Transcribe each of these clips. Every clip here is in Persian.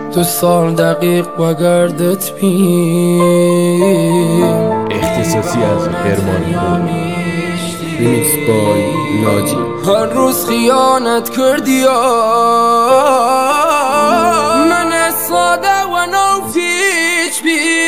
2 سال دقیق و گردت بیم. اختصاصی از هرمان ریمیکس بای ناجی. هر روز خیانت کردی من ساده و نوفیش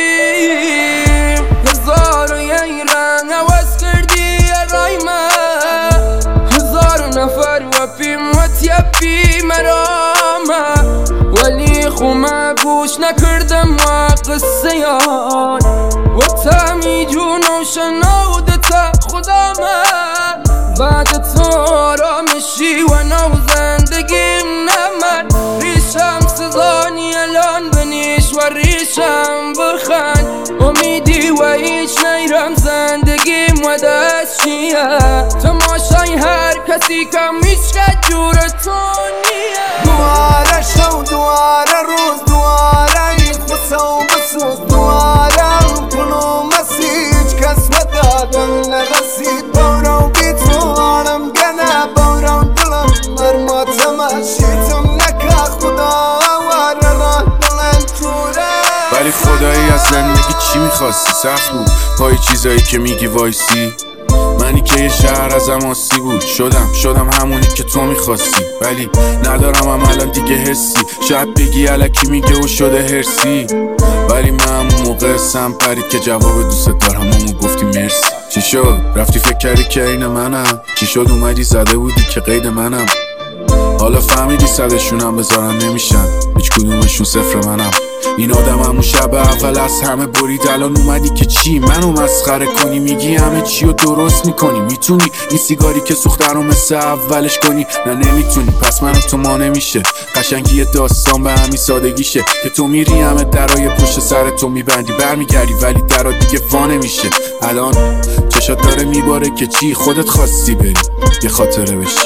بیم. 1001 رنگ عوض کردی رای من، 1000 نفر و پیم و تیپی مرامه، ولی خومه گوش نکردم و قصه یان و تمی جون و شنودت خدامه. بعد تو آرامشی و نو زندگیم نمد، ریشم سزانی الان بنیش و ریشم بخند، امیدی و هیچ نیرم زندگیم و دست چیه، تماشای هر کسی کم میشه جور تو نیه. دواره شو دواره روز دواره این خسه و بسوز دواره کنو مسیج کس مدادم نرسید بورو بی تو آرم گنه بورو دلم مرما تماشیتم نکه خدا واره را دلم توره. ولی خدایی از زندگی چی میخواستی؟ سخت بود پای چیزایی که میگی وایسی. منی که یه شهر ازم آسی بود شدم همونی که تو میخواستی، ولی ندارم الان دیگه حسی. شاید بگی الکی میگه و شده هرسی، ولی من همون موقع سم پرید که جواب دوست دارم همون گفتی مرسی. چی شد؟ رفتی فکر کردی که این منم؟ چی شد اومدی زده بودی که قید منم؟ حالا فهمیدی صدشونم بذارن نمیشن، هیچ کدومشون صفر منم. این آدم همون شب اول از همه برید، الان اومدی که چی منو مسخره کنی؟ میگی همه چی رو درست میکنی، میتونی این سیگاری که سوخته رو مثل اولش کنی؟ نه نمیتونی، پس منو تو ما نمیشه. قشنگی یه داستان به همین سادگیشه که تو میری همه درای پشت سر تو میبندی برمیگردی، ولی درا دیگه وا نمیشه. الان چشات داره میباره که چی خودت خواستی بری یه خاطره بشی.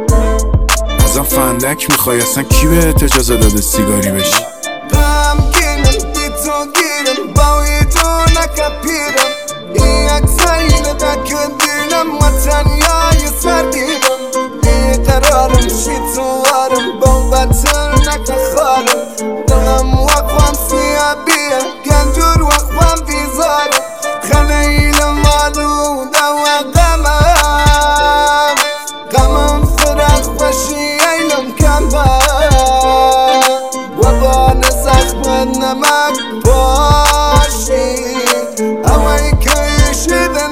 ازم فندک میخوای؟ اصلا کی بهت اجازه داده سیگاری بشی؟ این اکسایل دکندینم و تنیای سردیدم، این قرارم شیطوارم بوبتر نکخارم، دلم وقفم سیابیه گنجور وقفم بیزارم، خلیل مالوده و غمم فرق بشی ایلم کمبر و با نزخم نمک باشی اوی کشیدن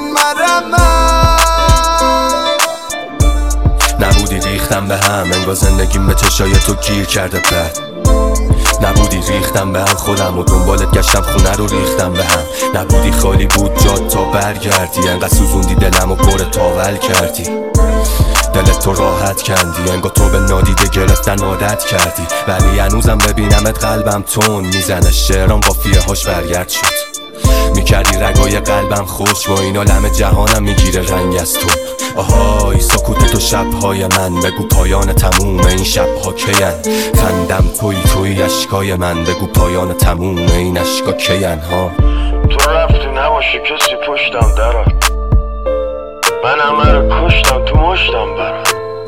نبودی ریختم به هم انگار زندگیم به چشای تو گیر کرده بد. نبودی ریختم به هم خودم و دنبالت گشتم خونه رو ریختم به هم. نبودی خالی بود جاد تا برگردی، انقدر سوزوندی دلم و پر تاول کردی، دلت تو راحت کندی، انگار تو به نادیده گرفتن عادت کردی. ولی هنوزم ببینمت قلبم تون میزنه، شعرام قافیه هاش برگرد شد. میکردی رگای قلبم خوش و اینا لم جهانم میگیره رنگ از تو. آهای سکوت تو شبهای من، بگو پایان تموم این شبها کین. خندم توی اشکای من، بگو پایان تموم این اشکا کین ها. تو رفتی نباشه کسی پشتم درات، من همه رو کشتم تو مشتم برات.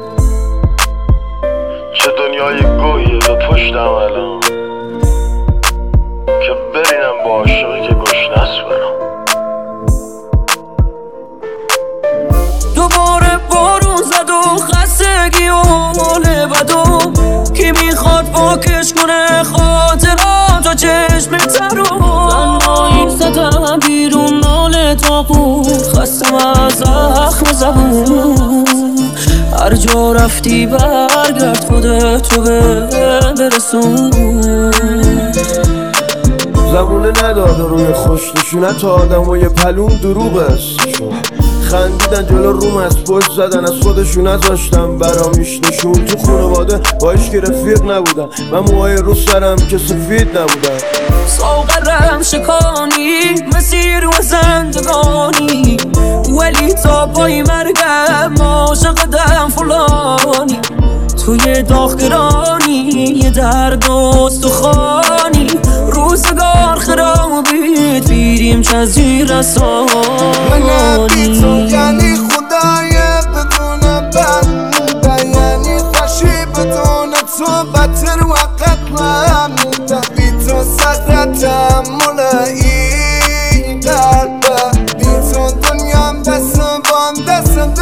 چه دنیای گوهیه به پشتم الان که برینم با عاشقی که گشنس برم. دوباره بارون زد و خستگی و حال بدو، کی میخواد پاکش کنه خاطرات و چشم ترو. تنهایی زدم بیرون ناله تاقو، خستم از زخم زبون. هر جا رفتی برگرد خودتو برسون. زبونه نداده روی خوش نشونت آدم و یه پلون دروغ است. خندیدن جلو روم از پشت زدن، از خودشون نذاشتم برامیش نشون. تو خانواده باش که رفیق نبودن، من موهای رو سرم که سفید نبودن. ساغرم شکانی مسیر و زندگانی، ولی تا پای مرگم عاشقدم فلانی. توی داغگرانی یه درد و استخوانی، روزگار خرابید بیریم چه از این رسانی. من بی تو یعنی خدایه بدون بنده، یعنی خوشی بدون تو بدتر وقت عقلم مونده بی تو صدرتم این قلبه بی تو دنیام دستم بام دستم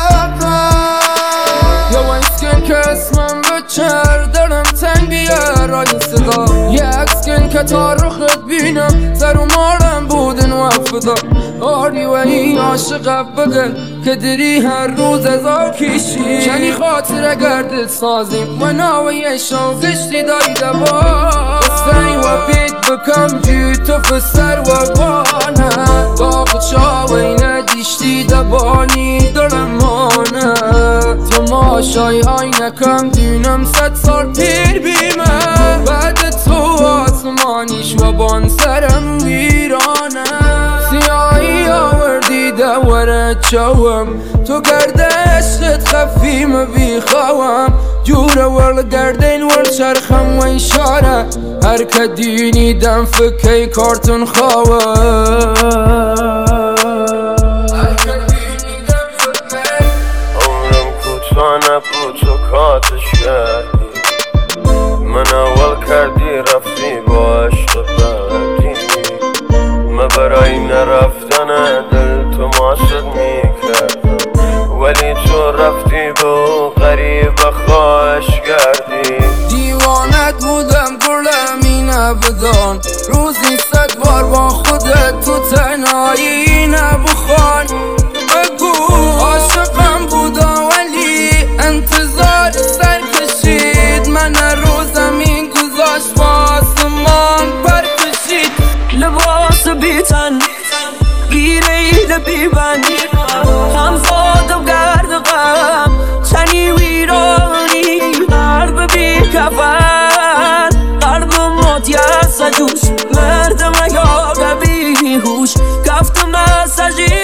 یا اسکن که اسمم بچر دارم تنگ بیار این صدا یه اسکن که تا رخت بینم سر و مارم بودن و افدا آری و این عاشق بگل که دری هر روز ازا کشی کنی خاطر گردت سازیم و ناوی شوقشتی دای دوا بستنی و بیت بکم جی تو فسر و بانه داغ چاوی ندیشتی دبانی دارم مانه تو ماشای آینکم دینم 100 سال پیر بیمه بعد تو آسمانیش و بان سرم ویرانه سیاهی آوردی دوره چوم تو گرده عشقت خفیم بیخوام جوره ورل گردین ورل چرخم و اشاره هر که دینی دم فکی کارتون خواه نبود تو کاتش کردی من اول کردی رفتی با عشق بعدی من برای نرفتن دل تو ماسد میکردم ولی تو رفتی با غریب خواهش کردی دیوانت بودم گرمی نبدان روزی 100 بار با خودت تو تنهایی نبخوان بگو عاشقم بودم ولی انتظار سر کشید من روزم این گذاشت با آسمان پر کشید لباس بیتن گیره بیبن هم خودم گرد غم تنی ویرانی قلب بی کفن قلب مدیس جوش مردم یا بی هوش گفتم مسجی